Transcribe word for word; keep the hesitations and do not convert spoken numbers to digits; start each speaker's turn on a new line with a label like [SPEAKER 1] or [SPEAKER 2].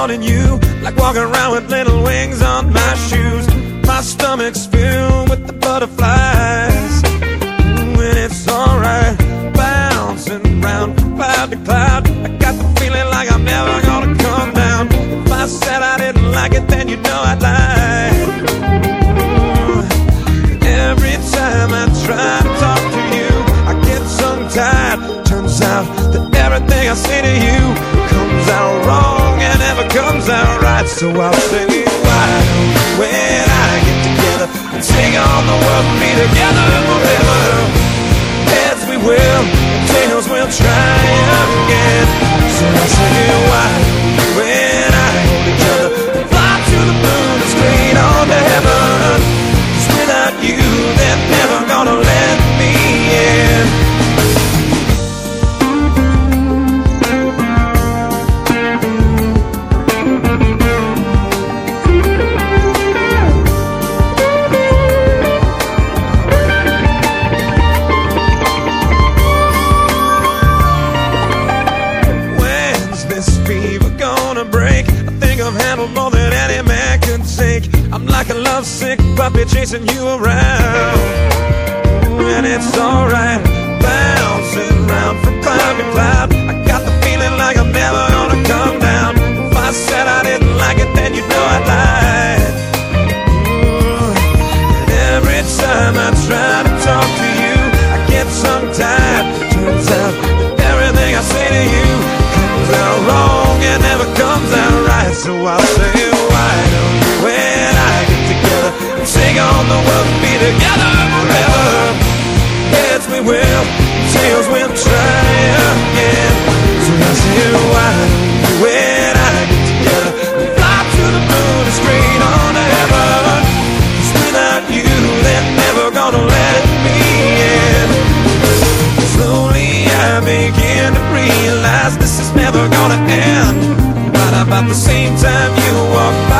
[SPEAKER 1] wanting you, like walking around with little wings on my shoes. My stomach's filled with the butterflies, when it's alright, bouncing round from cloud to cloud. I got the feeling like I'm never gonna come down. If I said I didn't like it, then you know I'd lie. Every time I try to talk to you, I get tongue-tied. Turns out that everything I say to you comes out wrong and never comes out right. So I'll say, why don't we, when I get together, and take on the world and be together forever? Heads we will, tails we'll try again. So I say, why don't we, when I hold each other, and fly to the moon and straight on to heaven? 'Cause without you, they're never gonna let me in. More than any man can take. I'm like a lovesick puppy chasing you around, and it's alright, bouncing around from cloud to cloud. I got the feeling like I'm never gonna come down. If I said I didn't like it, then you know I'd lie. And every time I try to talk to you, I get tongue-tied. Turns out that everything I say to you comes out wrong and never comes out right. So I'll say, why don't you, when I get together, take on the world and be together forever? Heads we will, tails we'll try again. So I say, why don't you, when I get together, fly to the moon and straight on to heaven? 'Cause without you, they're never gonna let me in. Slowly I begin to realize this is never gonna end. About the same time you walk